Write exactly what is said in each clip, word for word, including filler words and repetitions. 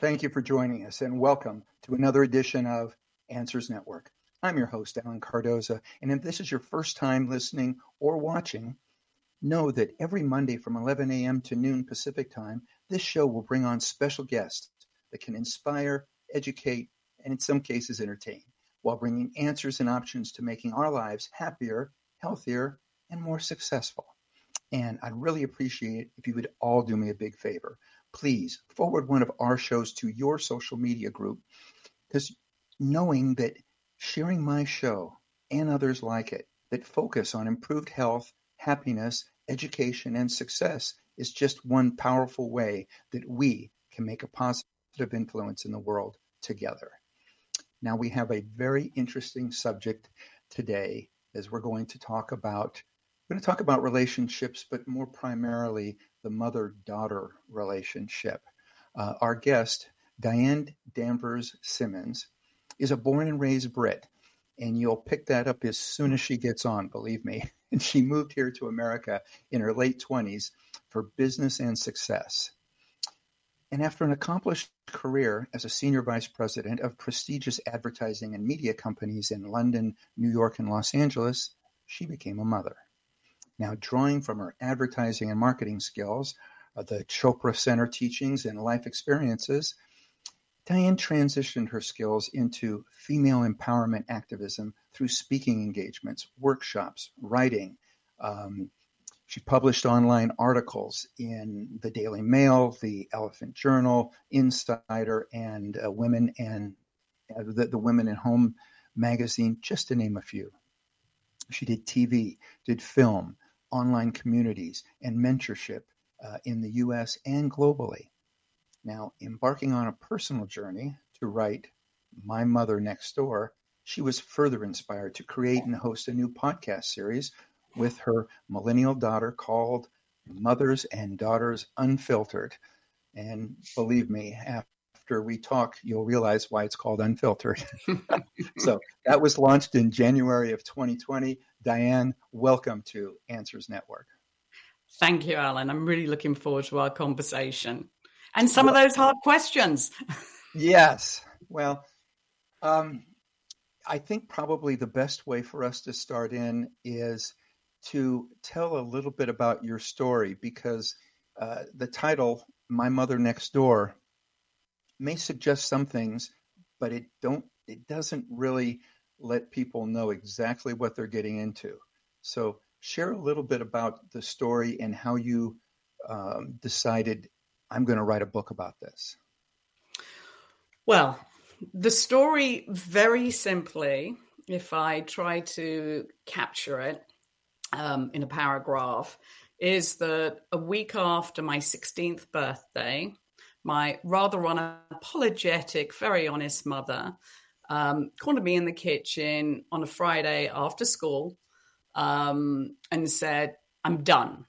Thank you for joining us and welcome to another edition of Answers Network. I'm your host, Alan Cardoza, and if this is your first time listening or watching, know that every Monday from eleven a.m. to noon Pacific time, this show will bring on special guests that can inspire, educate, and in some cases entertain, while bringing answers and options to making our lives happier, healthier, and more successful. And I'd really appreciate if you would all do me a big favor. Please forward one of our shows to your social media group, because knowing that sharing my show and others like it that focus on improved health, happiness, education, and success is just one powerful way that we can make a positive influence in the world together. Now, we have a very interesting subject today as we're going to talk about We're going to talk about relationships, but more primarily the mother-daughter relationship. Uh, our guest, Diane Danvers Simmons, is a born and raised Brit, and you'll pick that up as soon as she gets on, believe me. And she moved here to America in her late twenties for business and success. And after an accomplished career as a senior vice president of prestigious advertising and media companies in London, New York, and Los Angeles, she became a mother. Now, drawing from her advertising and marketing skills, uh, the Chopra Center teachings and life experiences, Diane transitioned her skills into female empowerment activism through speaking engagements, workshops, writing. Um, she published online articles in the Daily Mail, the Elephant Journal, Insider, and uh, Women and uh, the, the Women in Home magazine, just to name a few. She did T V, did film, online communities, and mentorship uh, in the U S and globally. Now, embarking on a personal journey to write My Mother Next Door, she was further inspired to create and host a new podcast series with her millennial daughter called Mothers and Daughters Unfiltered. And believe me, after we talk, you'll realize why it's called Unfiltered. So that was launched in January of twenty twenty. Diane, welcome to Answers Network. Thank you, Alan. I'm really looking forward to our conversation and some well, of those hard questions. Yes. Well, um, I think probably the best way for us to start in is to tell a little bit about your story, because uh, the title, My Mother Next Door, may suggest some things, but it don't. It doesn't really let people know exactly what they're getting into. So share a little bit about the story and how you um, decided, I'm going to write a book about this. Well, the story, very simply, if I try to capture it um, in a paragraph, is that a week after my sixteenth birthday, my rather unapologetic, very honest mother um, cornered me in the kitchen on a Friday after school um, and said, I'm done.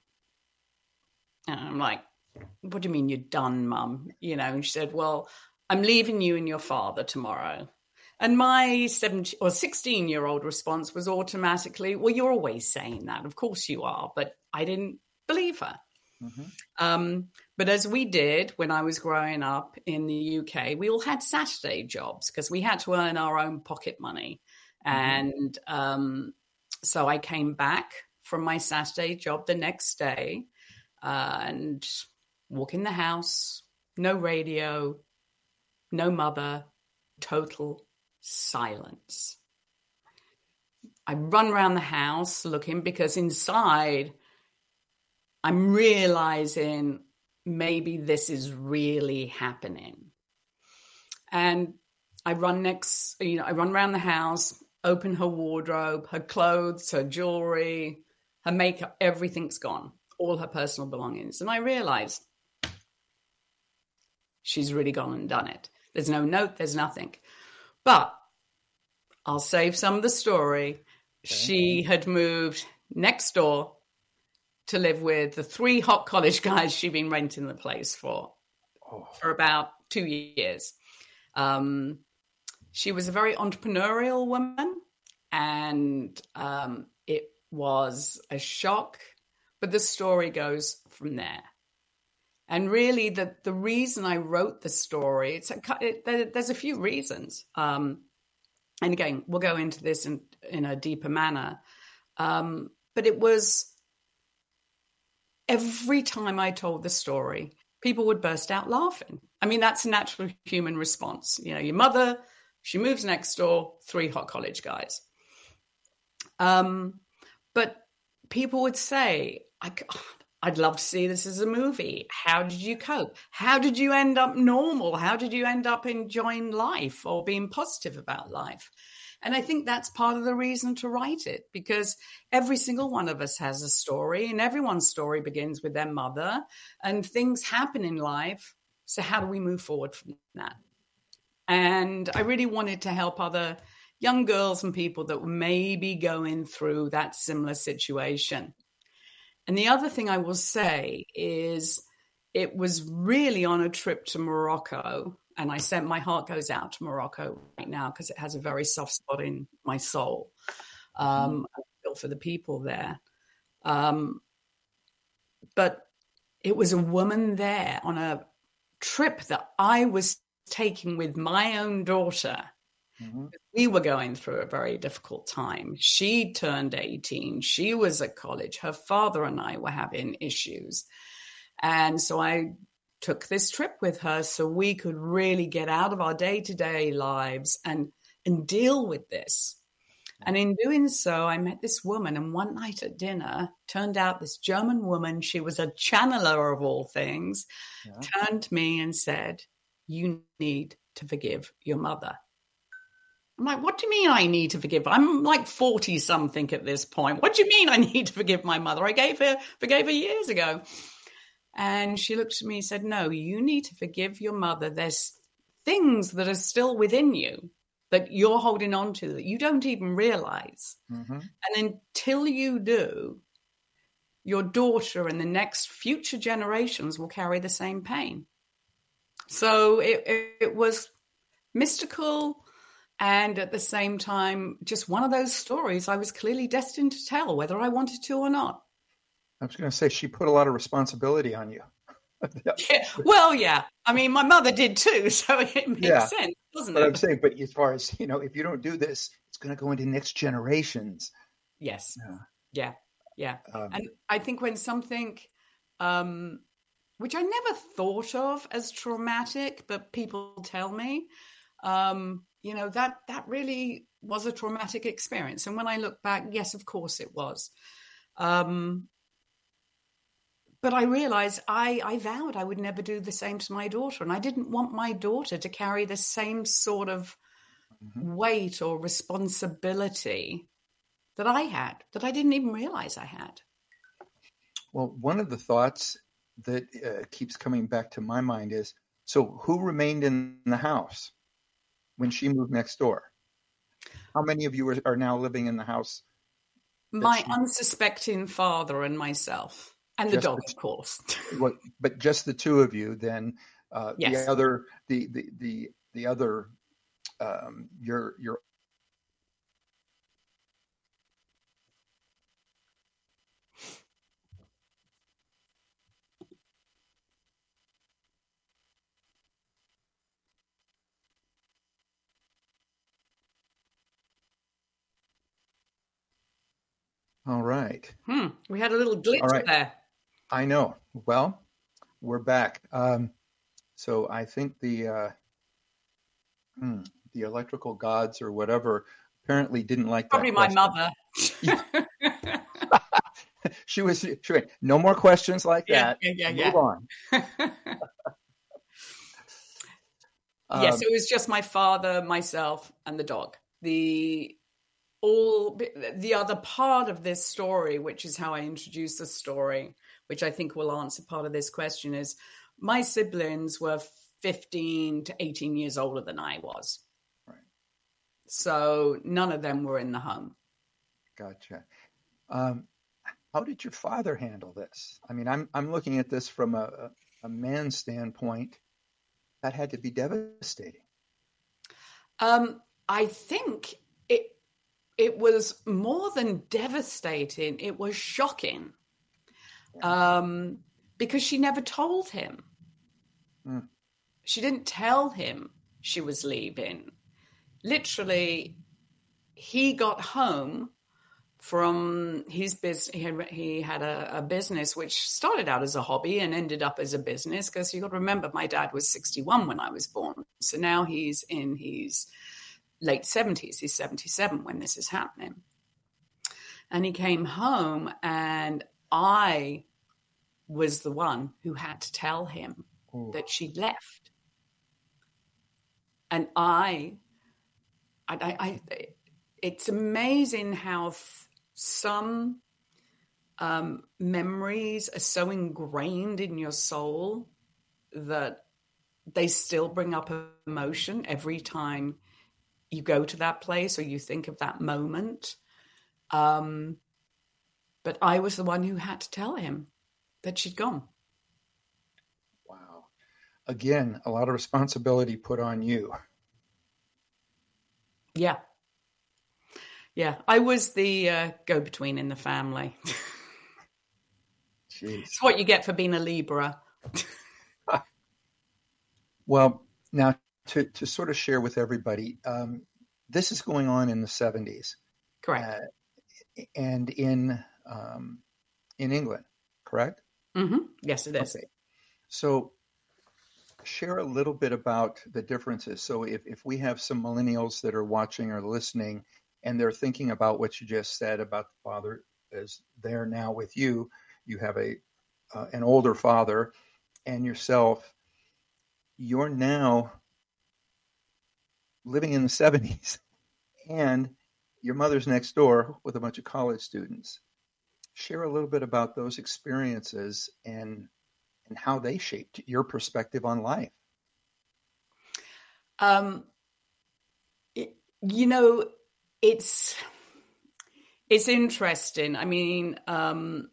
And I'm like, what do you mean you're done, Mum? You know, and she said, well, I'm leaving you and your father tomorrow. And my seventeen or sixteen-year-old response was automatically, well, you're always saying that. Of course you are. But I didn't believe her. Mm-hmm. Um, but as we did when I was growing up in the U K, we all had Saturday jobs because we had to earn our own pocket money. Mm-hmm. And um, so I came back from my Saturday job the next day uh, and walk in the house, no radio, no mother, total silence. I run around the house looking because inside I'm realizing maybe this is really happening. And I run next, you know, I run around the house, open her wardrobe, her clothes, her jewelry, her makeup, everything's gone, all her personal belongings. And I realize she's really gone and done it. There's no note, there's nothing. But I'll save some of the story. Okay. She had moved next door to live with the three hot college guys she'd been renting the place for oh. for about two years. Um, she was a very entrepreneurial woman, and um, it was a shock. But the story goes from there. And really, the, the reason I wrote the story, it's a, it, there, there's a few reasons. Um, and again, we'll go into this in, in a deeper manner. Um, but it was every time I told the story, people would burst out laughing. I mean, that's a natural human response. You know, your mother, she moves next door, three hot college guys. Um, but people would say, I, I'd love to see this as a movie. How did you cope? How did you end up normal? How did you end up enjoying life or being positive about life? And I think that's part of the reason to write it, because every single one of us has a story, and everyone's story begins with their mother, and things happen in life. So how do we move forward from that? And I really wanted to help other young girls and people that were maybe going through that similar situation. And the other thing I will say is it was really on a trip to Morocco. And I sent my heart goes out to Morocco right now because it has a very soft spot in my soul. Um, I feel for the people there. Um, but it was a woman there on a trip that I was taking with my own daughter. Mm-hmm. We were going through a very difficult time. She turned eighteen. She was at college. Her father and I were having issues. And so I took this trip with her so we could really get out of our day-to-day lives and, and deal with this. And in doing so, I met this woman, and one night at dinner, turned out this German woman, she was a channeler of all things, yeah. turned to me and said, "You need to forgive your mother." I'm like, "What do you mean I need to forgive? I'm like forty something at this point. What do you mean I need to forgive my mother? I gave her, forgave her years ago." And she looked at me and said, "No, you need to forgive your mother. There's things that are still within you that you're holding on to that you don't even realize. Mm-hmm. And until you do, your daughter and the next future generations will carry the same pain." So it, it, it was mystical. And at the same time, just one of those stories I was clearly destined to tell, whether I wanted to or not. I was going to say, she put a lot of responsibility on you. yeah. Well, yeah. I mean, my mother did too, so it makes yeah. sense, doesn't but it? But I'm saying, but as far as, you know, if you don't do this, it's going to go into next generations. Yes. Yeah. Yeah. yeah. Um, and I think when something, um, which I never thought of as traumatic, but people tell me, um, you know, that that really was a traumatic experience. And when I look back, yes, of course it was. Um, but I realized I, I vowed I would never do the same to my daughter. And I didn't want my daughter to carry the same sort of mm-hmm. weight or responsibility that I had, that I didn't even realize I had. Well, one of the thoughts that uh, keeps coming back to my mind is, so who remained in the house when she moved next door? How many of you are, are now living in the house? My she... unsuspecting father and myself. And the just dog, the, of course. What, but just the two of you, then uh, yes. the other, the the the the other, um, your your. All right. Hmm. We had a little glitch All right. there. I know. Well, we're back. Um, so I think the uh, hmm, the electrical gods or whatever apparently didn't like Probably that. Probably my mother. she was. She went, no more questions like yeah, that. Yeah, yeah, yeah. Move on. Yes, um, it was just my father, myself, and the dog. The all the other part of this story, which is how I introduced the story, which I think will answer part of this question, is my siblings were fifteen to eighteen years older than I was. Right. So none of them were in the home. Gotcha. Um, how did your father handle this? I mean, I'm I'm looking at this from a, a man's standpoint. That had to be devastating. Um, I think it it was more than devastating. It was shocking. Yeah. Um, because she never told him. Mm. She didn't tell him she was leaving. Literally, he got home from his business. He had, he had a, a business which started out as a hobby and ended up as a business, because you got to remember, my dad was sixty-one when I was born. So now he's in his late seventies. He's seventy-seven when this is happening. And he came home, and I was the one who had to tell him Ooh. that she'd left. And I, I, I, I it's amazing how f- some um, memories are so ingrained in your soul that they still bring up emotion every time you go to that place or you think of that moment. Um, but I was the one who had to tell him that she'd gone. Wow. Again, a lot of responsibility put on you. Yeah. Yeah, I was the uh, go-between in the family. Jeez. It's what you get for being a Libra. Well, now to, to sort of share with everybody, um, this is going on in the seventies. Correct. Uh, and in um, in England, correct? Mm-hmm. Yes, it is. Okay. So share a little bit about the differences. So if, if we have some millennials that are watching or listening, and they're thinking about what you just said about the father is there now with you. You have a uh, an older father, and yourself. You're now living in the seventies, and your mother's next door with a bunch of college students. Share a little bit about those experiences and and how they shaped your perspective on life. Um, it, you know. It's it's interesting. I mean, um,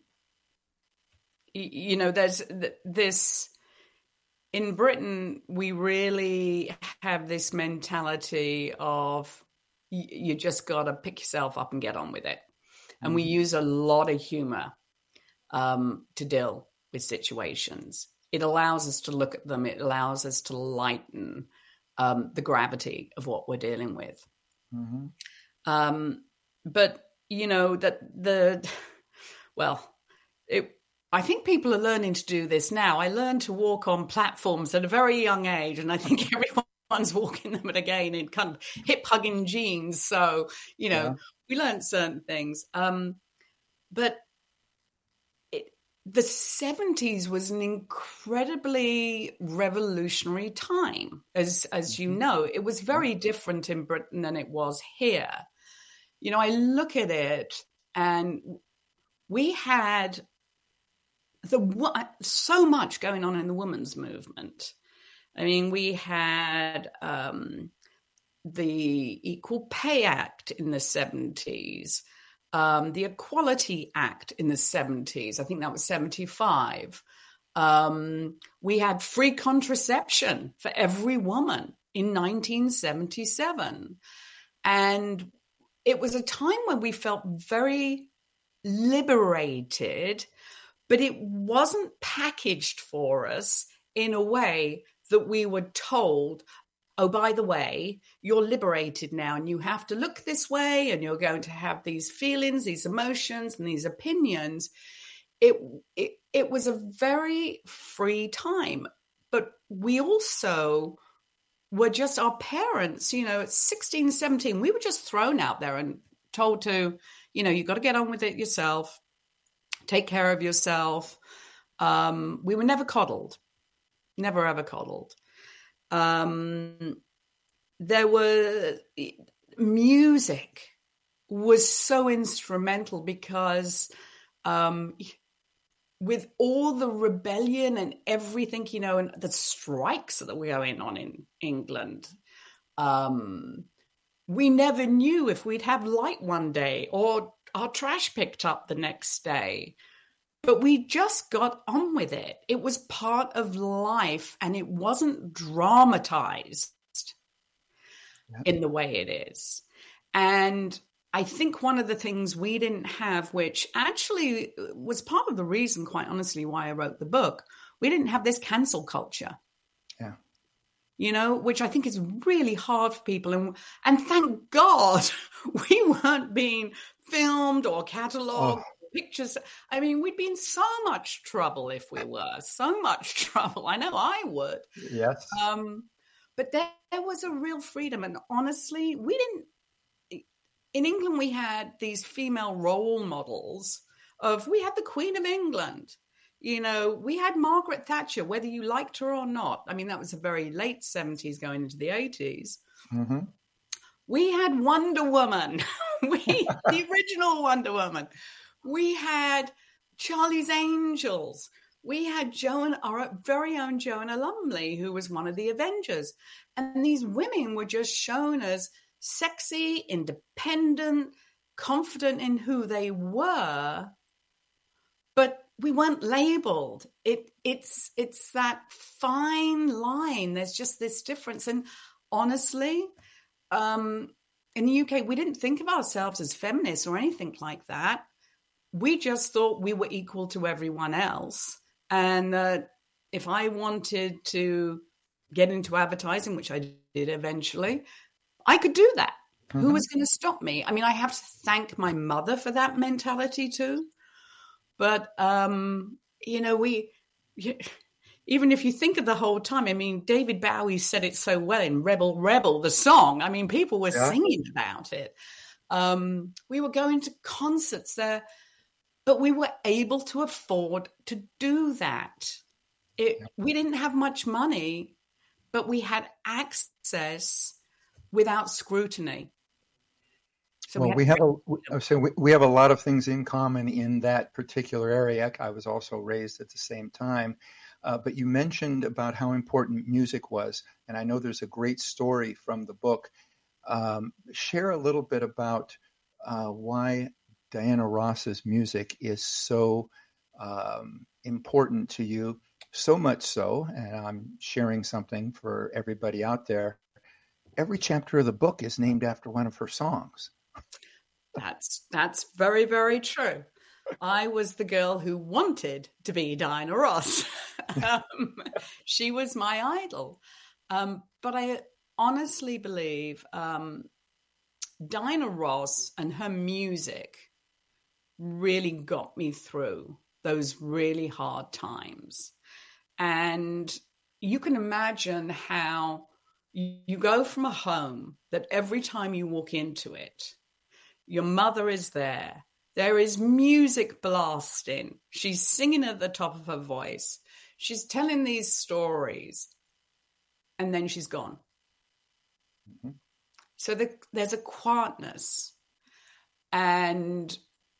you, you know, there's this in Britain. We really have this mentality of you, you just got to pick yourself up and get on with it, and mm-hmm. we use a lot of humor um, to deal with situations. It allows us to look at them. It allows us to lighten um, the gravity of what we're dealing with. Mm-hmm. Um, but you know that the, well, it, I think people are learning to do this now. I learned to walk on platforms at a very young age, and I think everyone's walking them again in kind of hip hugging jeans. So, you know, yeah. we learned certain things. Um, but it, the seventies was an incredibly revolutionary time. As, as you know, it was very different in Britain than it was here. You know, I look at it, and we had the so much going on in the women's movement. I mean, we had um, the Equal Pay Act in the seventies, um, the Equality Act in the seventies. I think that was seventy-five. Um, we had free contraception for every woman in nineteen seventy-seven. And it was a time when we felt very liberated, but it wasn't packaged for us in a way that we were told, oh, by the way, you're liberated now and you have to look this way and you're going to have these feelings, these emotions, and these opinions. It, it, it was a very free time, but we also were just our parents, you know, at sixteen, seventeen, we were just thrown out there and told to, you know, you got to get on with it yourself, take care of yourself. Um, we were never coddled, never ever coddled. Um, there were music was so instrumental because um, with all the rebellion and everything, you know, and the strikes that were going on in England, um, we never knew if we'd have light one day or our trash picked up the next day. But we just got on with it. It was part of life, and it wasn't dramatized yep. in the way it is. And I think one of the things we didn't have, which actually was part of the reason, quite honestly, why I wrote the book, we didn't have this cancel culture. Yeah. You know, which I think is really hard for people. And, and thank God we weren't being filmed or catalogued. Oh. Pictures. I mean, we'd be in so much trouble if we were. So much trouble. I know I would. Yes. Um, but there, there was a real freedom. And honestly, we didn't... In England, we had these female role models of... We had the Queen of England. You know, we had Margaret Thatcher, whether you liked her or not. I mean, that was the very late seventies going into the eighties. Mm-hmm. We had Wonder Woman. we The original Wonder Woman. We had Charlie's Angels. We had Joan, our very own Joanna Lumley, who was one of the Avengers. And these women were just shown as sexy, independent, confident in who they were, but we weren't labeled. It, it's, it's that fine line. There's just this difference. And honestly, um, in the U K, we didn't think of ourselves as feminists or anything like that. We just thought we were equal to everyone else. And uh, if I wanted to get into advertising, which I did eventually, I could do that. Mm-hmm. Who was going to stop me? I mean, I have to thank my mother for that mentality too. But, um, you know, we, even if you think of the whole time, I mean, David Bowie said it so well in Rebel, Rebel, the song. I mean, people were yeah. singing about it. Um, we were going to concerts there. But we were able to afford to do that. It, yeah. We didn't have much money, but we had access without scrutiny. So well, we, we have a so we, we have a lot of things in common in that particular area. I was also raised at the same time, uh, but you mentioned about how important music was, and I know there's a great story from the book. Um, share a little bit about uh, why Diana Ross's music is so um, important to you, so much so, and I'm sharing something for everybody out there. Every chapter of the book is named after one of her songs. That's that's very, very true. I was the girl who wanted to be Diana Ross. um, she was my idol. Um, but I honestly believe um, Diana Ross and her music really got me through those really hard times. And you can imagine how you go from a home that every time you walk into it, your mother is there. There is music blasting. She's singing at the top of her voice. She's telling these stories. And then she's gone. Mm-hmm. So the, there's a quietness. And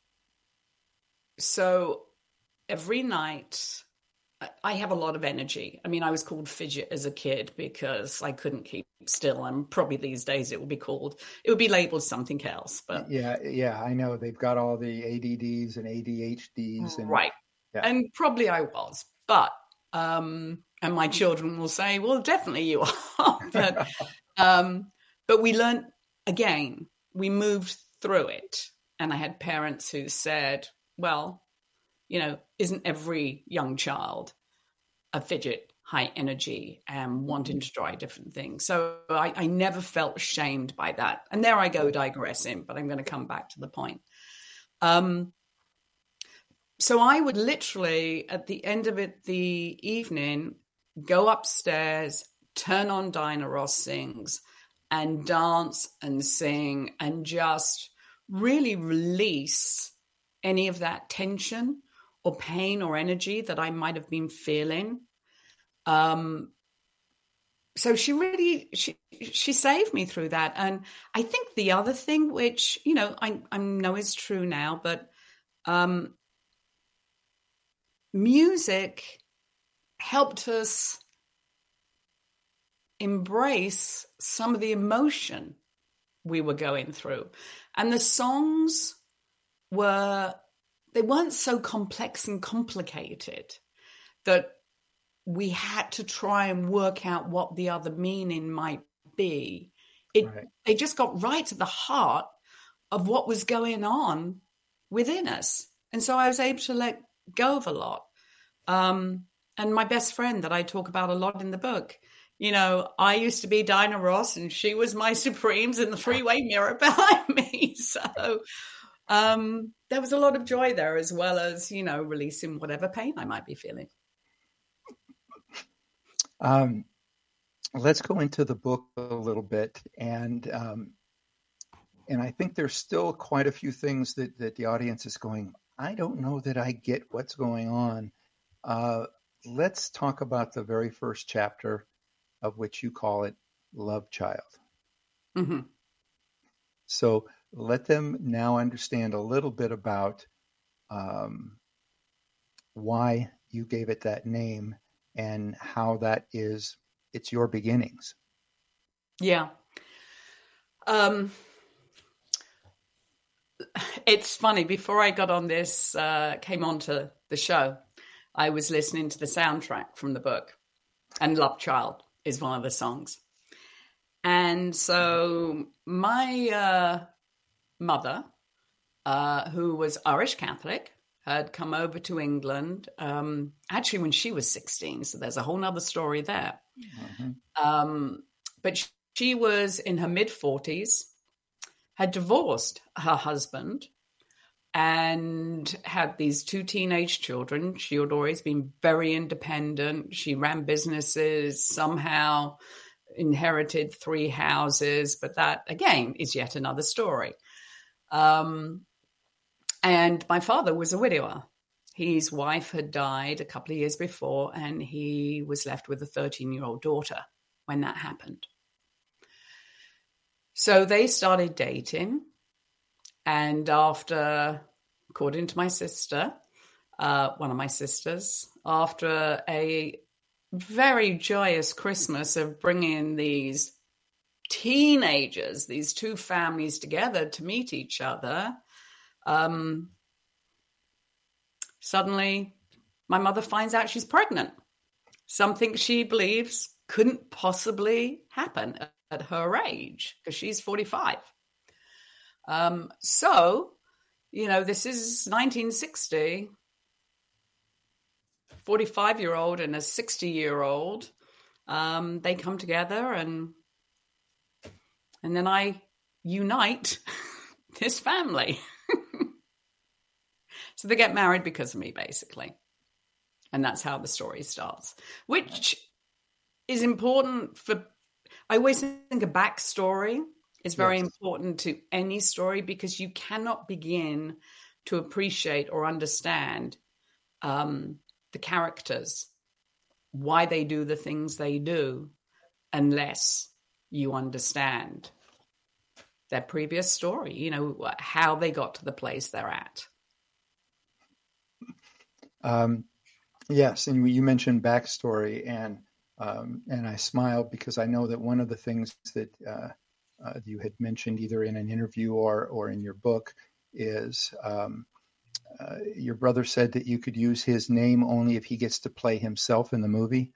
so every night, I have a lot of energy. I mean, I was called Fidget as a kid because I couldn't keep still. And probably these days it would be called, it would be labeled something else. But yeah, yeah, I know. They've got all the A D Ds and A D H Ds. And, right. Yeah. And probably I was. But, um, and my children will say, well, definitely you are. but, um, but we learned, again, we moved through it. And I had parents who said, well, you know, isn't every young child a fidget, high energy, and wanting to try different things? So I, I never felt shamed by that. And there I go digressing, but I'm going to come back to the point. Um, so I would literally, at the end of it, the evening, go upstairs, turn on Diana Ross Sings, and dance and sing and just really release any of that tension or pain or energy that I might have been feeling. Um, so she really, she, she saved me through that. And I think the other thing, which, you know, I, I know is true now, but um, music helped us embrace some of the emotion we were going through. And the songs were, they weren't so complex and complicated that we had to try and work out what the other meaning might be. It, right. They just got right to the heart of what was going on within us. And so I was able to let go of a lot. Um, and my best friend that I talk about a lot in the book, you know, I used to be Dinah Ross and she was my Supremes in the three-way mirror behind me. So um, there was a lot of joy there, as well as, you know, releasing whatever pain I might be feeling. Um, let's go into the book a little bit. And um, and I think there's still quite a few things that, that the audience is going, I don't know that I get what's going on. Uh, let's talk about the very first chapter, of which you call it Love Child. Mm-hmm. So let them now understand a little bit about um, why you gave it that name and how that is, it's your beginnings. Yeah. Um, it's funny, before I got on this, uh, came onto the show, I was listening to the soundtrack from the book, and Love Child is one of the songs. And so my uh, mother, uh, who was Irish Catholic, had come over to England, um, actually when she was sixteen. So there's a whole nother story there. Mm-hmm. Um, but she, she was in her mid forties, had divorced her husband, and had these two teenage children. She had always been very independent. She ran businesses, somehow inherited three houses, but that, again, is yet another story. Um, and my father was a widower. His wife had died a couple of years before, and he was left with a thirteen-year-old daughter when that happened. So they started dating. And after, according to my sister, uh, one of my sisters, after a very joyous Christmas of bringing these teenagers, these two families together to meet each other, um, suddenly my mother finds out she's pregnant. Something she believes couldn't possibly happen at her age, because she's forty-five. Um, so, you know, this is nineteen sixty, forty-five-year-old and a sixty-year-old. Um, they come together, and and then I unite this family. So they get married because of me, basically. And that's how the story starts, which is important for, I always think a backstory is very yes. important to any story, because you cannot begin to appreciate or understand um, the characters, why they do the things they do, unless you understand their previous story, you know, how they got to the place they're at. Um, yes, and you mentioned backstory, and um, and I smiled because I know that one of the things that uh, uh, you had mentioned either in an interview or or in your book is um, uh, your brother said that you could use his name only if he gets to play himself in the movie.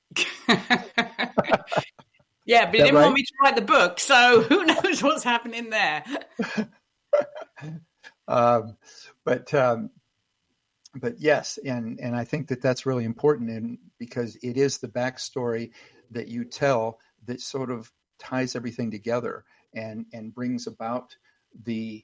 Yeah, but he didn't right? want me to write the book, so who knows what's happening there. um, but um, but yes, and and I think that that's really important, and because it is the backstory that you tell that sort of ties everything together and and brings about the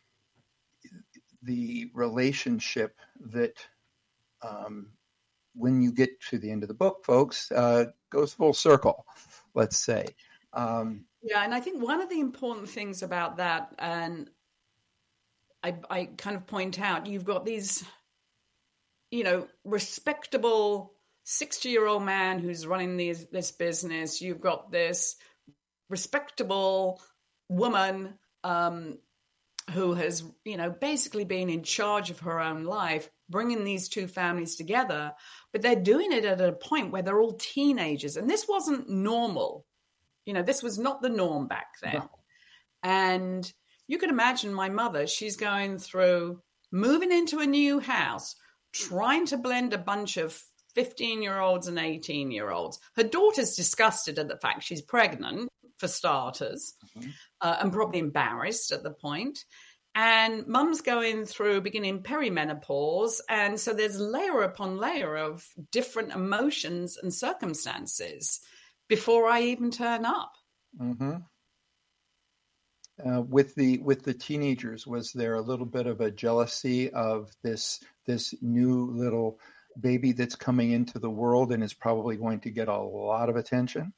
the relationship that um, when you get to the end of the book, folks, uh, goes full circle, let's say. Um, yeah, and I think one of the important things about that, and I, I kind of point out, you've got these, you know, respectable sixty-year-old man who's running these, this business. You've got this respectable woman um, who has, you know, basically been in charge of her own life, bringing these two families together. But they're doing it at a point where they're all teenagers. And this wasn't normal. You know, this was not the norm back then. No. And you can imagine my mother, she's going through moving into a new house, trying to blend a bunch of fifteen-year-olds and eighteen-year-olds. Her daughter's disgusted at the fact she's pregnant. for starters, Mm-hmm. uh, and probably embarrassed at the point. And mum's going through beginning perimenopause. And so there's layer upon layer of different emotions and circumstances before I even turn up. Mm-hmm. Uh, with the with the teenagers, was there a little bit of a jealousy of this this new little baby that's coming into the world and is probably going to get a lot of attention?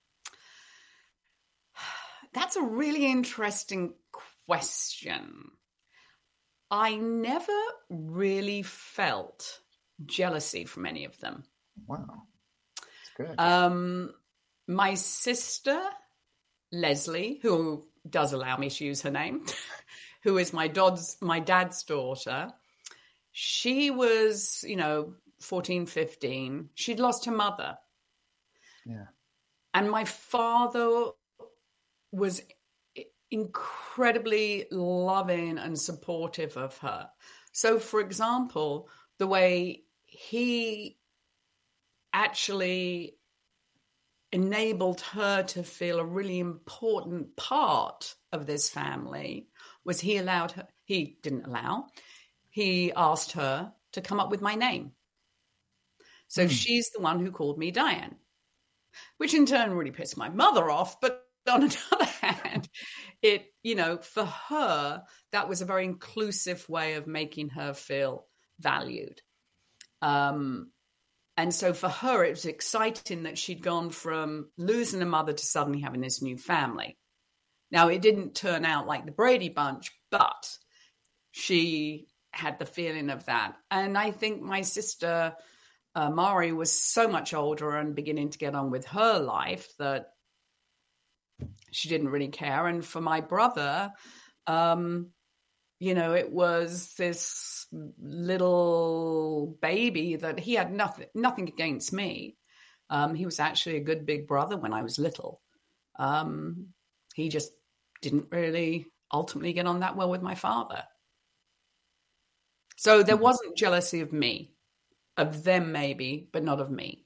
That's a really interesting question. I never really felt jealousy from any of them. Wow, that's good. Um, my sister, Leslie, who does allow me to use her name, who is my dad's, my dad's daughter, she was, you know, fourteen, fifteen. She'd lost her mother. Yeah. And my father was incredibly loving and supportive of her. So, for example, the way he actually enabled her to feel a really important part of this family was he allowed her, he didn't allow, he asked her to come up with my name. So mm. she's the one who called me Diane, which in turn really pissed my mother off. But on another hand, it, you know, for her, that was a very inclusive way of making her feel valued. Um, and so for her, it was exciting that she'd gone from losing a mother to suddenly having this new family. Now, it didn't turn out like the Brady Bunch, but she had the feeling of that. And I think my sister, uh, Mari, was so much older and beginning to get on with her life that she didn't really care. And for my brother, um, you know, it was this little baby that he had nothing, nothing against me. Um, he was actually a good big brother when I was little. Um, he just didn't really ultimately get on that well with my father. So there wasn't jealousy of me, of them maybe, but not of me.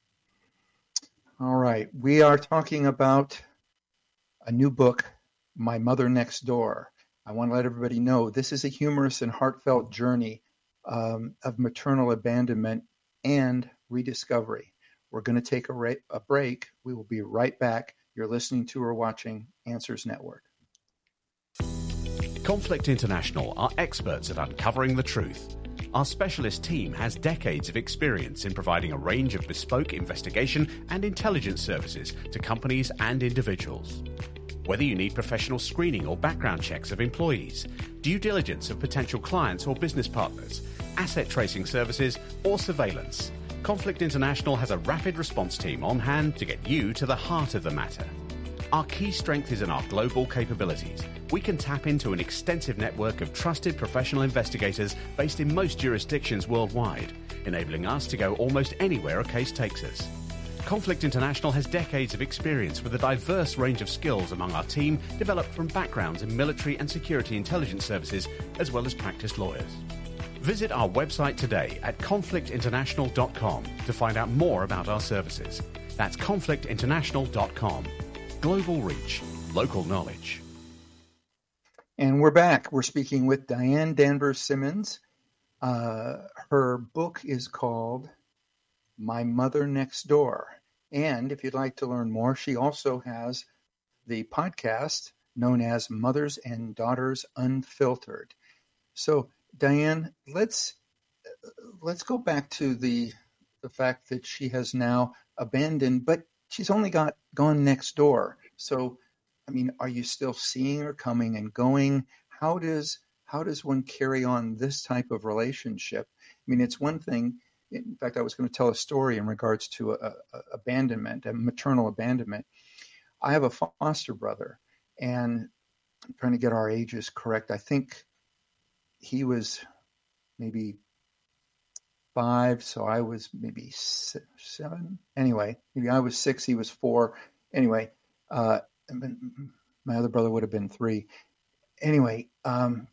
All right. We are talking about a new book, My Mother Next Door. I want to let everybody know this is a humorous and heartfelt journey um, of maternal abandonment and rediscovery. We're going to take a, ra- a break. We will be right back. You're listening to or watching Answers Network. Conflict International are experts at uncovering the truth. Our specialist team has decades of experience in providing a range of bespoke investigation and intelligence services to companies and individuals. Whether you need professional screening or background checks of employees, due diligence of potential clients or business partners, asset tracing services, or surveillance, Conflict International has a rapid response team on hand to get you to the heart of the matter. Our key strength is in our global capabilities. We can tap into an extensive network of trusted professional investigators based in most jurisdictions worldwide, enabling us to go almost anywhere a case takes us. Conflict International has decades of experience with a diverse range of skills among our team, developed from backgrounds in military and security intelligence services, as well as practiced lawyers. Visit our website today at conflict international dot com to find out more about our services. That's conflict international dot com. Global reach, local knowledge. And we're back. We're speaking with Diane Danvers Simmons. Uh, her book is called My Mother Next Door. And if you'd like to learn more, she also has the podcast known as Mothers and Daughters Unfiltered. So, Diane, let's let's go back to the the fact that she has now abandoned, but she's only got gone next door. So, I mean, are you still seeing her coming and going? How does how does one carry on this type of relationship? I mean, it's one thing. In fact, I was going to tell a story in regards to a, a, abandonment, a maternal abandonment. I have a foster brother, and I'm trying to get our ages correct. I think he was maybe five, so I was maybe six, seven. Anyway, maybe I was six, he was four. Anyway, uh, my other brother would have been three. Anyway, um,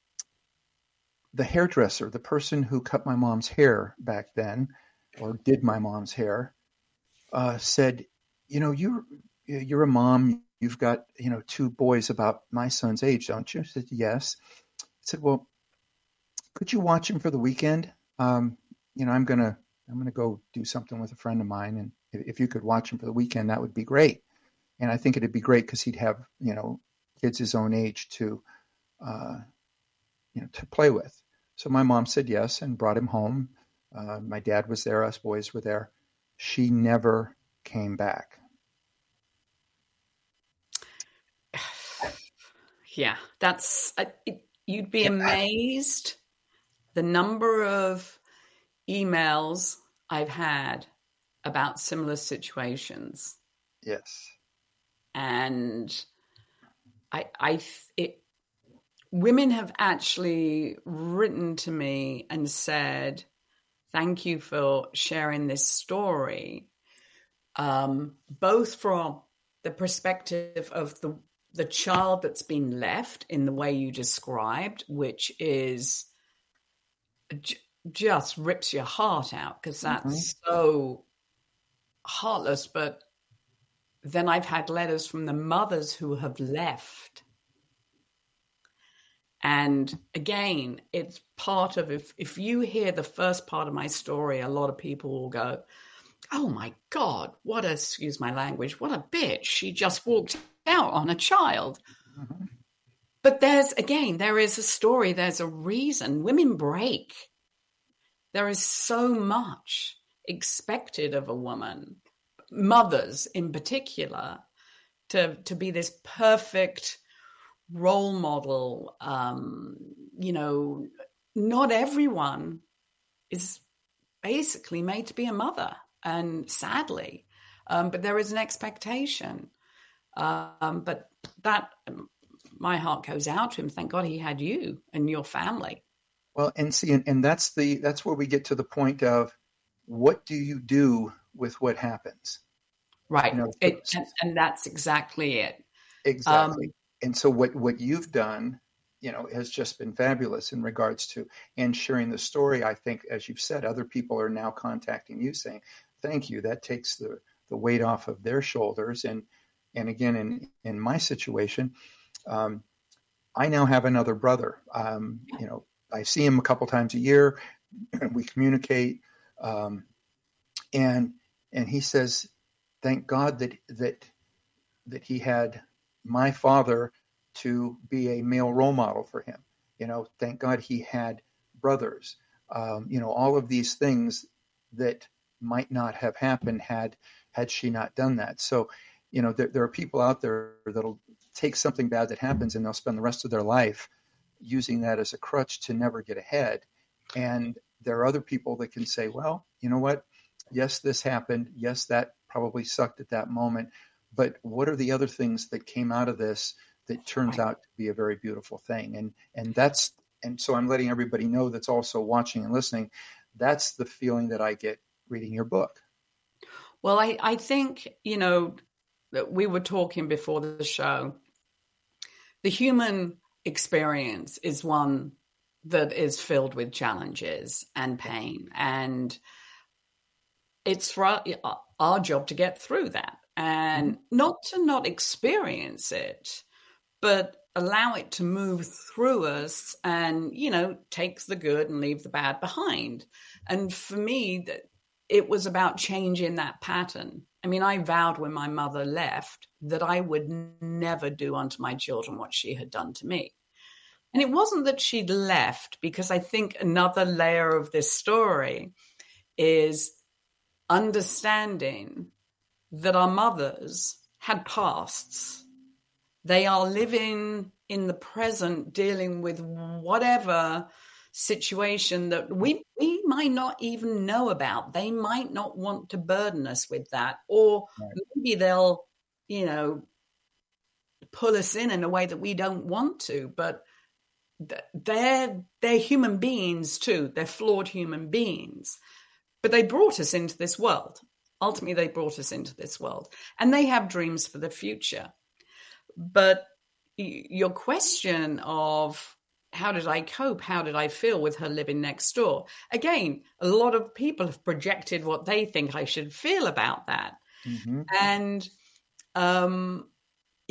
the hairdresser, the person who cut my mom's hair back then, or did my mom's hair, uh, said, you know, you're, you're a mom, you've got, you know, two boys about my son's age, don't you? I said, yes. I said, well, could you watch him for the weekend? Um, you know, I'm going to, I'm going to go do something with a friend of mine. And if, if you could watch him for the weekend, that would be great. And I think it'd be great because he'd have, you know, kids his own age to, uh, you know, to play with. So my mom said yes and brought him home. Uh, my dad was there. Us boys were there. She never came back. Yeah, that's, uh, it, you'd be amazed the number of emails I've had about similar situations. Yes. And I, I, it, women have actually written to me and said, thank you for sharing this story, um, both from the perspective of the the child that's been left in the way you described, which is j- just rips your heart out because that's mm-hmm. so heartless. But then I've had letters from the mothers who have left. And again, it's part of, if, if you hear the first part of my story, a lot of people will go, oh my God, what a, excuse my language, what a bitch. She just walked out on a child. Mm-hmm. But there's, again, there is a story, there's a reason. Women break. There is so much expected of a woman, mothers in particular, to, to be this perfect role model. Um, you know, not everyone is basically made to be a mother, and sadly, um, but there is an expectation. Um, but that, my heart goes out to him. Thank God he had you and your family. Well, and see, and, and that's the that's where we get to the point of, what do you do with what happens? Right, you know, it, and, and that's exactly it. Exactly. Um, and so what what you've done, you know, has just been fabulous in regards to and sharing the story. I think, as you've said, other people are now contacting you saying, "Thank you." That takes the the weight off of their shoulders. And And again, in, in my situation, um, I now have another brother. Um, you know, I see him a couple times a year. We communicate, um, and and he says, "Thank God that that that he had my father to be a male role model for him. You know, thank God he had brothers. Um, you know, all of these things that might not have happened had had she not done that." So, you know, there, there are people out there that'll take something bad that happens and they'll spend the rest of their life using that as a crutch to never get ahead. And there are other people that can say, well, you know what? Yes, this happened. Yes, that probably sucked at that moment. But what are the other things that came out of this that turns out to be a very beautiful thing? And and that's and so I'm letting everybody know that's also watching and listening. That's the feeling that I get reading your book. Well, I, I think, you know, that we were talking before the show, the human experience is one that is filled with challenges and pain. And it's for our, our job to get through that and not to not experience it, but allow it to move through us and, you know, take the good and leave the bad behind. And for me, that it was about changing that pattern. I mean, I vowed when my mother left that I would never do unto my children what she had done to me. And it wasn't that she'd left, because I think another layer of this story is understanding that our mothers had pasts. They are living in the present, dealing with whatever situation that we we might not even know about. They might not want to burden us with that, or right. maybe they'll, you know, pull us in in a way that we don't want to. But they're they're human beings too. They're flawed human beings, but they brought us into this world. Ultimately, they brought us into this world, and they have dreams for the future. But your question of how did I cope? How did I feel with her living next door? Again, a lot of people have projected what they think I should feel about that. Mm-hmm. And, um,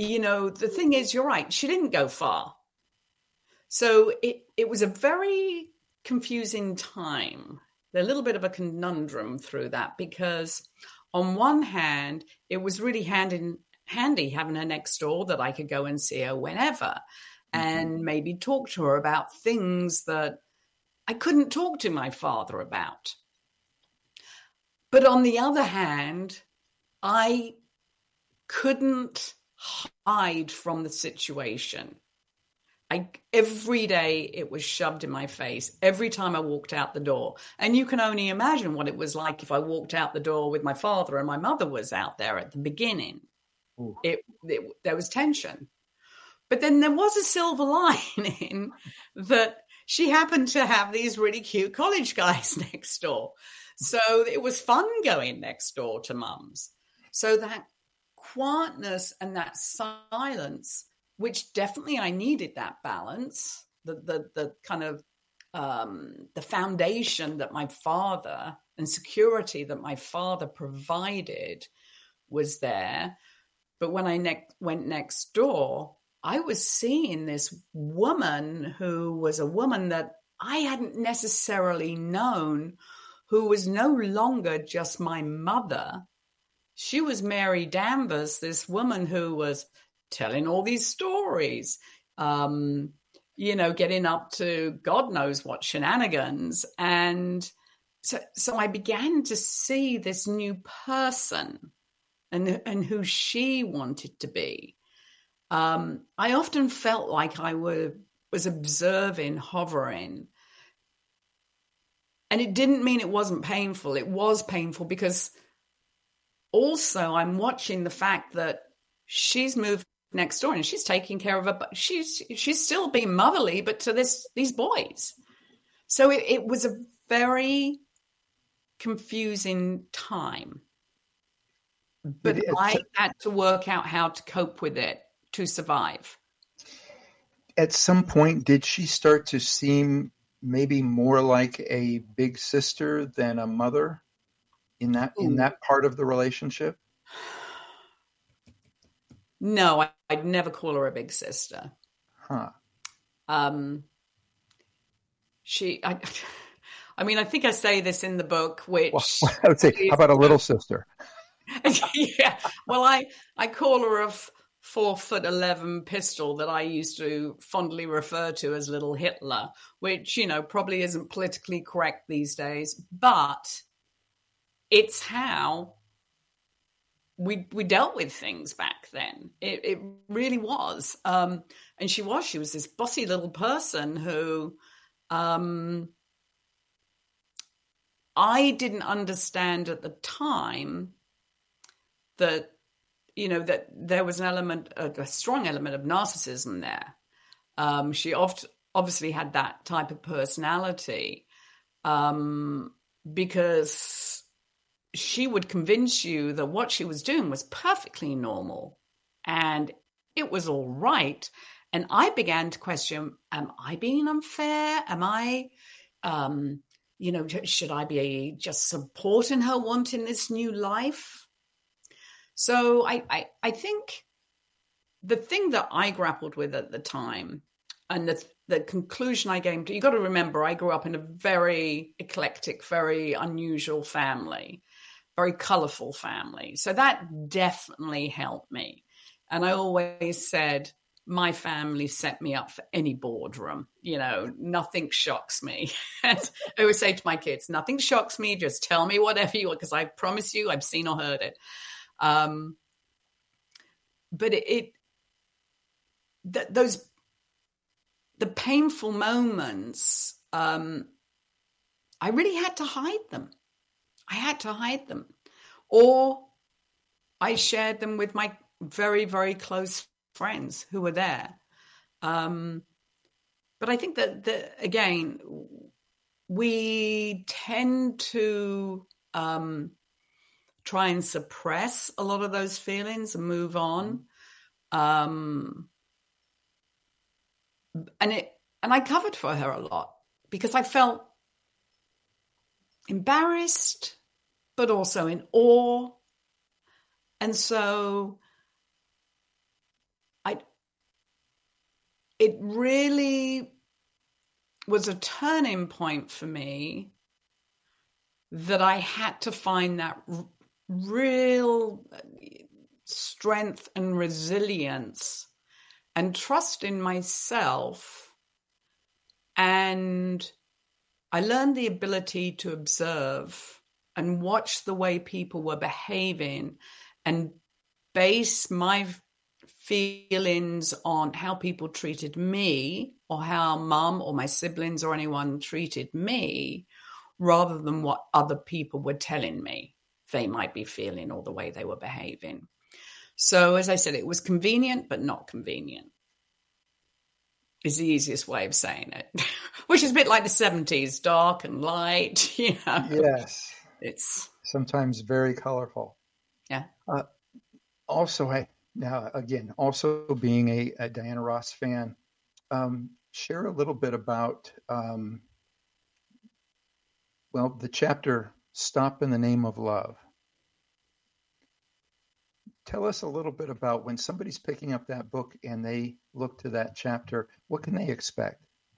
you know, the thing is, you're right, she didn't go far. So it, it was a very confusing time, a little bit of a conundrum through that, because on one hand, it was really handy, handy having her next door that I could go and see her whenever mm-hmm. and maybe talk to her about things that I couldn't talk to my father about. But on the other hand, I couldn't hide from the situation. I, every day it was shoved in my face every time I walked out the door. And you can only imagine what it was like if I walked out the door with my father and my mother was out there at the beginning. It, it, there was tension. But then there was a silver lining that she happened to have these really cute college guys next door. So it was fun going next door to Mum's. So that quietness and that silence, which definitely I needed that balance, the the the kind of um, the foundation that my father and security that my father provided was there. But when I ne- went next door, I was seeing this woman who was a woman that I hadn't necessarily known, who was no longer just my mother. She was Mary Danvers, this woman who was telling all these stories, um, you know, getting up to God knows what shenanigans. And so, so I began to see this new person and, and who she wanted to be. Um, I often felt like I were, was observing, hovering. And it didn't mean it wasn't painful. It was painful because also I'm watching the fact that she's moved next door and she's taking care of her, but she's she's still being motherly, but to this these boys. So it, it was a very confusing time. But it, I had to work out how to cope with it to survive. At some point, did she start to seem maybe more like a big sister than a mother in that Ooh. in that part of the relationship? No, I, I'd never call her a big sister. Huh. Um, she, I, I mean, I think I say this in the book, which well, I would say, is, how about a little sister? Yeah. Well, I, I call her a f- four foot eleven pistol that I used to fondly refer to as little Hitler, which, you know, probably isn't politically correct these days, but it's how we we dealt with things back then. It, it really was. Um, and she was, she was this bossy little person who um, I didn't understand at the time that, you know, that there was an element, a, a strong element of narcissism there. Um, she oft, obviously had that type of personality um, because she would convince you that what she was doing was perfectly normal and it was all right. And I began to question, am I being unfair? Am I, um, you know, should I be just supporting her wanting this new life? So I, I, I think the thing that I grappled with at the time and the, the conclusion I came to, you got to remember, I grew up in a very eclectic, very unusual family, very colorful family. So that definitely helped me. And I always said, my family set me up for any boardroom. You know, nothing shocks me. I always say to my kids, nothing shocks me. Just tell me whatever you want, because I promise you I've seen or heard it. Um, but it, it th- those, the painful moments, um, I really had to hide them. I had to hide them. Or I shared them with my very, very close friends who were there. Um, but I think that, that, again, we tend to um, try and suppress a lot of those feelings and move on. Um, and it, and I covered for her a lot because I felt embarrassed, but also in awe. And so it really was a turning point for me that I had to find that r- real strength and resilience and trust in myself. And I learned the ability to observe and watch the way people were behaving and base my feelings on how people treated me or how mum or my siblings or anyone treated me, rather than what other people were telling me they might be feeling or the way they were behaving. So, as I said, it was convenient, but not convenient, is the easiest way of saying it, which is a bit like the seventies, dark and light, you know. Yes. It's sometimes very colorful. Yeah. Uh, also, I now again, also being a, a Diana Ross fan, um, share a little bit about, um, well, the chapter "Stop in the Name of Love." Tell us a little bit about when somebody's picking up that book and they look to that chapter, what can they expect?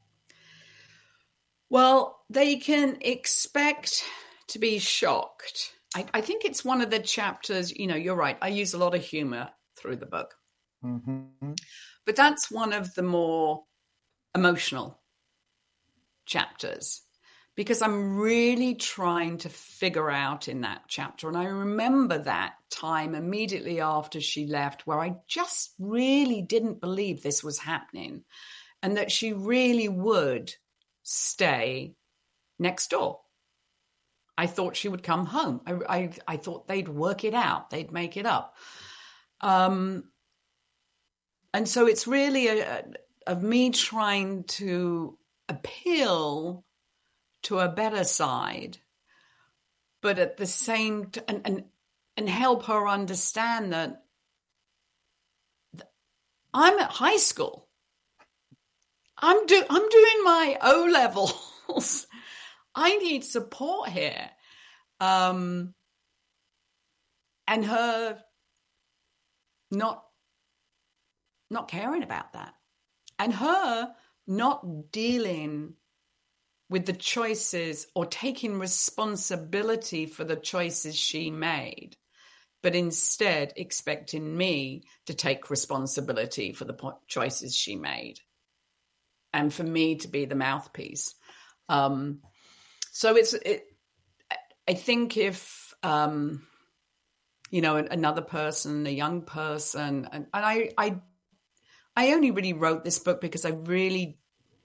Well, they can expect to be shocked. I, I think it's one of the chapters, you know, you're right. I use a lot of humor through the book. Mm-hmm. But that's one of the more emotional chapters, because I'm really trying to figure out in that chapter. And I remember that time immediately after she left where I just really didn't believe this was happening and that she really would stay next door. I thought she would come home. I, I, I thought they'd work it out. They'd make it up. Um, and so it's really a, a, of me trying to appeal to a better side, but at the same t- and, and and help her understand that th- I'm at high school. I'm do I'm doing my O levels. I need support here, um, and her not not caring about that, and her not dealing with the choices or taking responsibility for the choices she made, but instead expecting me to take responsibility for the po- choices she made and for me to be the mouthpiece. Um, so it's, it, I think if, um, you know, another person, a young person, and, and I, I, I only really wrote this book because I really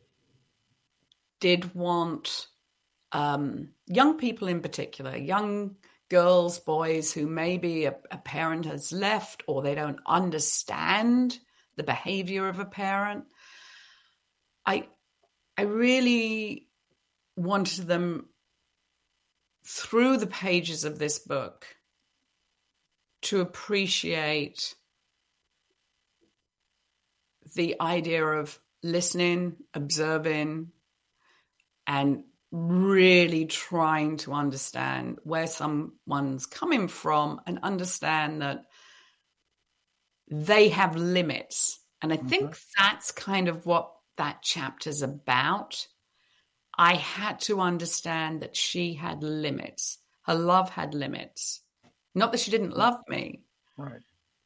did want um, young people in particular, young girls, boys who maybe a, a parent has left or they don't understand the behavior of a parent. I, I really wanted them through the pages of this book to appreciate the idea of listening, observing, and really trying to understand where someone's coming from and understand that they have limits. And I think mm-hmm. that's kind of what that chapter's about. I had to understand that she had limits. Her love had limits. Not that she didn't love me. Right.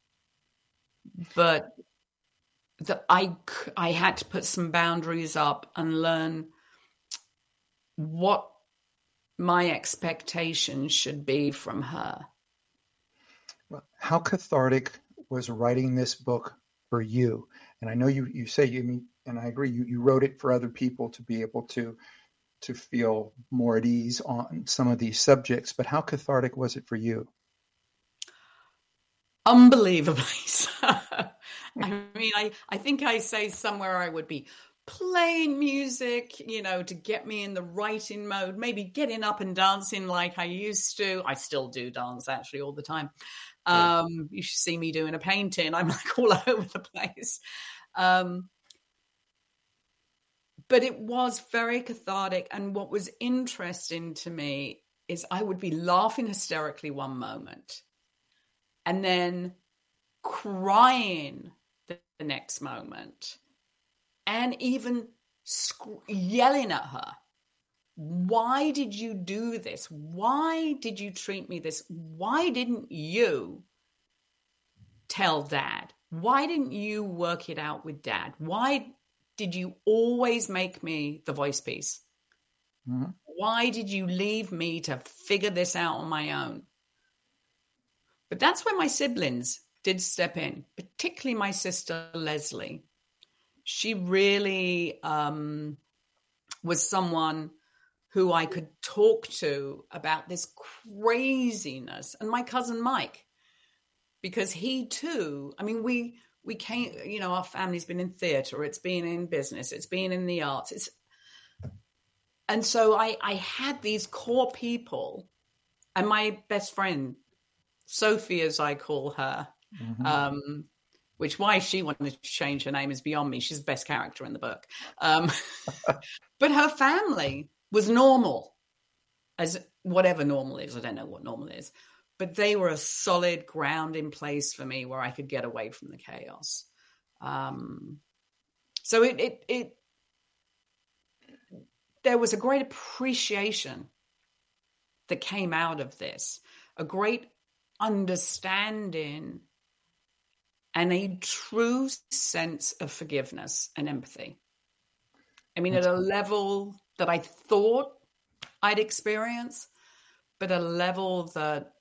But that I, I had to put some boundaries up and learn what my expectations should be from her. Well, how cathartic was writing this book for you? And I know you, you say you mean, and I agree, you, you wrote it for other people to be able to, to feel more at ease on some of these subjects, but how cathartic was it for you? Unbelievably so. I mean, I, I think I say somewhere I would be playing music, you know, to get me in the writing mode, maybe getting up and dancing like I used to. I still do dance actually all the time. Yeah. Um, you should see me doing a painting. I'm like all over the place. Um, but it was very cathartic. And what was interesting to me is I would be laughing hysterically one moment and then crying the, the next moment. and even sc- yelling at her. Why did you do this? Why did you treat me this? Why didn't you tell Dad? Why didn't you work it out with Dad? Why did you always make me the voice piece? Mm-hmm. Why did you leave me to figure this out on my own? But that's where my siblings did step in, particularly my sister Leslie. She really um, was someone who I could talk to about this craziness. And my cousin Mike, because he too, I mean, we we came, you know, our family's been in theater, it's been in business, it's been in the arts. It's, and so I, I had these core people, and my best friend, Sophie, as I call her, mm-hmm. um, which why she wanted to change her name is beyond me. She's the best character in the book. Um, but her family was normal, as whatever normal is. I don't know what normal is, but they were a solid grounding place for me where I could get away from the chaos. Um, so it, it, it, there was a great appreciation that came out of this, a great understanding and a true sense of forgiveness and empathy. I mean, at a level that I thought I'd experience, but a level that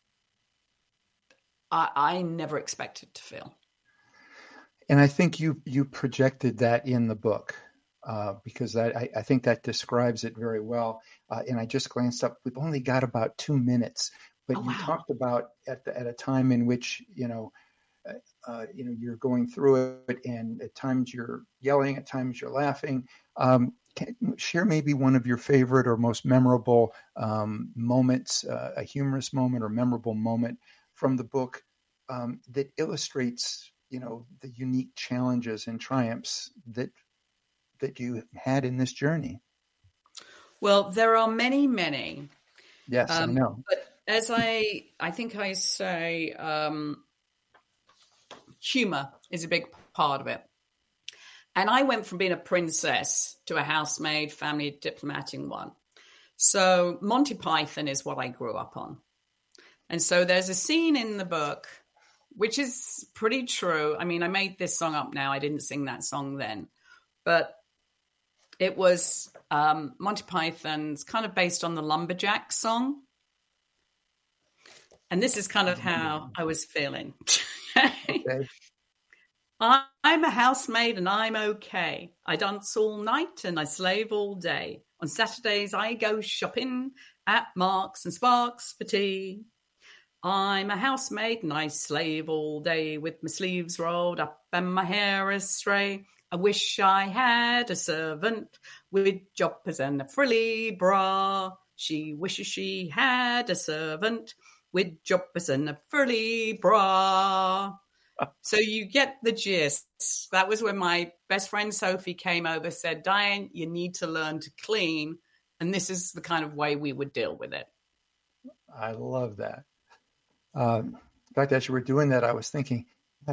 I, I never expected to feel. And I think you you projected that in the book, uh, because that, I, I think that describes it very well. Uh, and I just glanced up. We've only got about two minutes, but oh, you wow. talked about at the, at a time in which, you know, uh, you know, you're going through it, and at times you're yelling, at times you're laughing. Um, Can share maybe one of your favorite or most memorable um, moments, uh, a humorous moment or memorable moment from the book um, that illustrates, you know, the unique challenges and triumphs that that you had in this journey. Well, there are many, many. Yes, um, I know. But as I, I think I say, um, humor is a big part of it. And I went from being a princess to a housemaid, family diplomatic one. So Monty Python is what I grew up on. And so there's a scene in the book, which is pretty true. I mean, I made this song up now. I didn't sing that song then. But it was um, Monty Python's kind of based on the Lumberjack song. And this is kind of how I was feeling. Okay. I'm a housemaid and I'm okay. I dance all night and I slave all day. On Saturdays I go shopping at Marks and Sparks for tea. I'm a housemaid and I slave all day with my sleeves rolled up and my hair astray. I wish I had a servant with joppers and a frilly bra. She wishes she had a servant with joppers and a frilly bra. So you get the gist. That was when my best friend Sophie came over, said, Diane, you need to learn to clean. And this is the kind of way we would deal with it. I love that. Um, in fact, as you were doing that, I was thinking,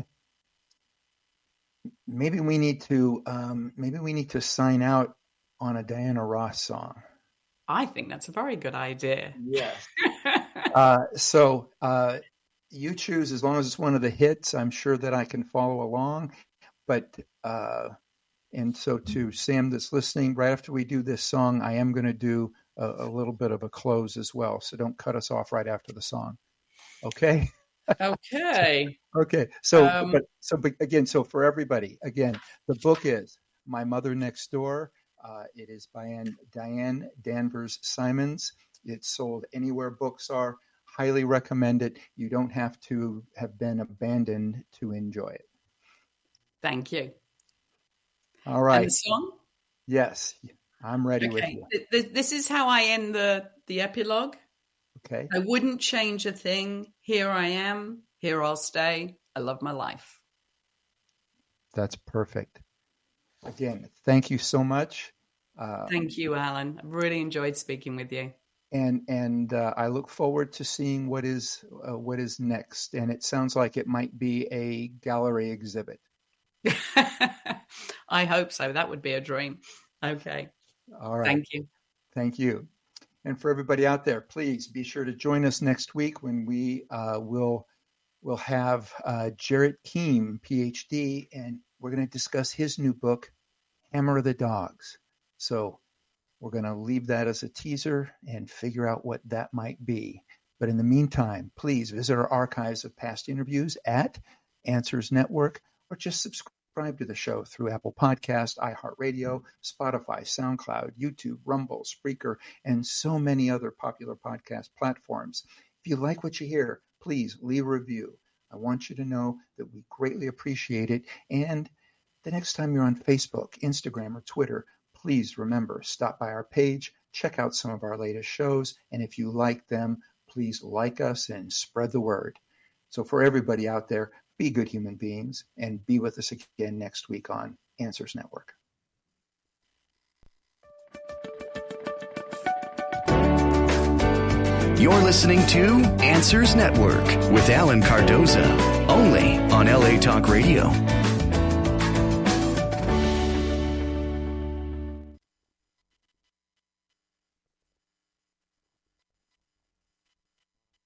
maybe we need to, um, maybe we need to sign out on a Diana Ross song. I think that's a very good idea. Yes. uh, so, uh, you choose, as long as it's one of the hits, I'm sure that I can follow along. But, uh, and so to Sam that's listening, right after we do this song, I am going to do a, a little bit of a close as well. So don't cut us off right after the song. Okay? Okay. Okay. So, um, but, so but again, so for everybody, again, the book is My Mother Next Door. Uh, it is by Diane Danvers Simons. It's sold anywhere books are. Highly recommend it. You don't have to have been abandoned to enjoy it. Thank you. All right. And the song? Yes, I'm ready okay. with you. This is how I end the, the epilogue. Okay. I wouldn't change a thing. Here I am. Here I'll stay. I love my life. That's perfect. Again, thank you so much. Uh, thank you, Alan. I really enjoyed speaking with you. And and uh, I look forward to seeing what is uh, what is next. And it sounds like it might be a gallery exhibit. I hope so. That would be a dream. Okay. All right. Thank you. Thank you. And for everybody out there, please be sure to join us next week when we uh, will will have uh, Jarrett Keem, P H D, and we're going to discuss his new book, Hammer of the Dogs. So we're going to leave that as a teaser and figure out what that might be. But in the meantime, please visit our archives of past interviews at Answers Network, or just subscribe to the show through Apple Podcasts, iHeartRadio, Spotify, SoundCloud, YouTube, Rumble, Spreaker, and so many other popular podcast platforms. If you like what you hear, please leave a review. I want you to know that we greatly appreciate it. And the next time you're on Facebook, Instagram, or Twitter, please remember, stop by our page, check out some of our latest shows, and if you like them, please like us and spread the word. So for everybody out there, be good human beings and be with us again next week on Answers Network. You're listening to Answers Network with Alan Cardoza, only on L A Talk Radio.